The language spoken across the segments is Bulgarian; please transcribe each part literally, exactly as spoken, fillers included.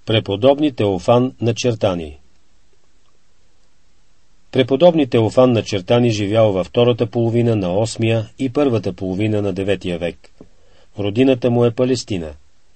Преподобни Теофан Начертани. Преподобни Теофан Начертани живял във втората половина на осмия и първата половина на деветия век. Родината му е Палестина.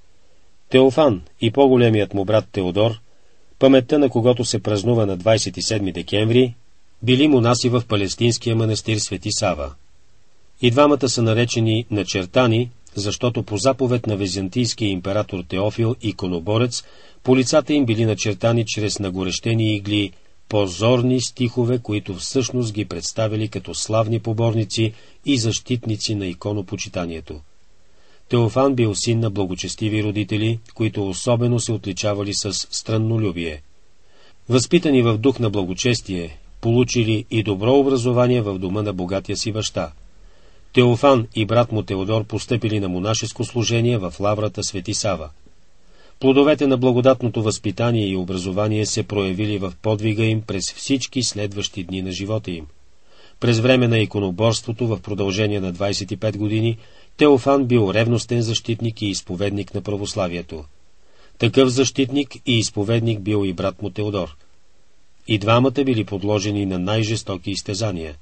Теофан и по-големият му брат Теодор, паметта на когото се празнува на двадесет и седми декември, били монаси в палестинския манастир Свети Сава. И двамата са наречени Начертани, защото по заповед на византийския император Теофил иконоборец, по лицата им били начертани чрез нагорещени игли позорни стихове, които всъщност ги представили като славни поборници и защитници на иконопочитанието. Теофан бил син на благочестиви родители, които особено се отличавали с страннолюбие. Възпитани в дух на благочестие, получили и добро образование в дома на богатия си баща. Теофан и брат му Теодор постъпили на монашеско служение в лаврата Свети Сава. Плодовете на благодатното възпитание и образование се проявили в подвига им през всички следващи дни на живота им. През време на иконоборството в продължение на двадесет и пет години Теофан бил ревностен защитник и изповедник на православието. Такъв защитник и изповедник бил и брат му Теодор. И двамата били подложени на най-жестоки изтезания.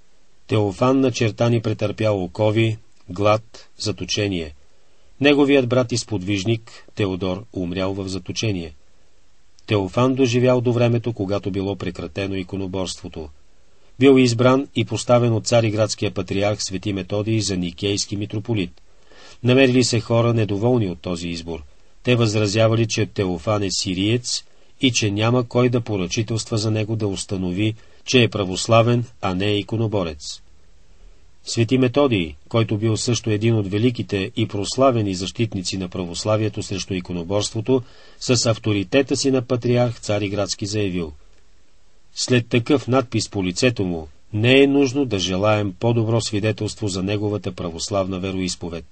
Теофан Начертани претърпял окови, глад, заточение. Неговият брат и сподвижник, Теодор, умрял в заточение. Теофан доживял до времето, когато било прекратено иконоборството. Бил избран и поставен от цариградския патриарх Свети Методий за никейски митрополит. Намерили се хора недоволни от този избор. Те възразявали, че Теофан е сириец и че няма кой да поръчителства за него да установи, че е православен, а не е иконоборец. Свети Методий, който бил също един от великите и прославени защитници на православието срещу иконоборството, с авторитета си на патриарх Цариградски заявил: след такъв надпис по лицето му, не е нужно да желаем по-добро свидетелство за неговата православна вероизповед.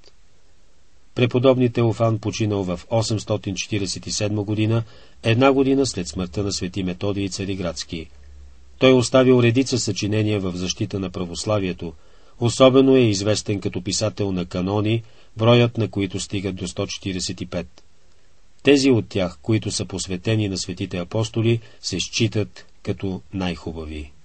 Преподобни Теофан починал в осемстотин четиридесет и седма година, една година след смъртта на Свети Методий Цариградски. Той оставил редица съчинения в защита на православието. Особено е известен като писател на канони, броят на които стигат до сто четиридесет и пет. Тези от тях, които са посветени на светите апостоли, се считат като най-хубави.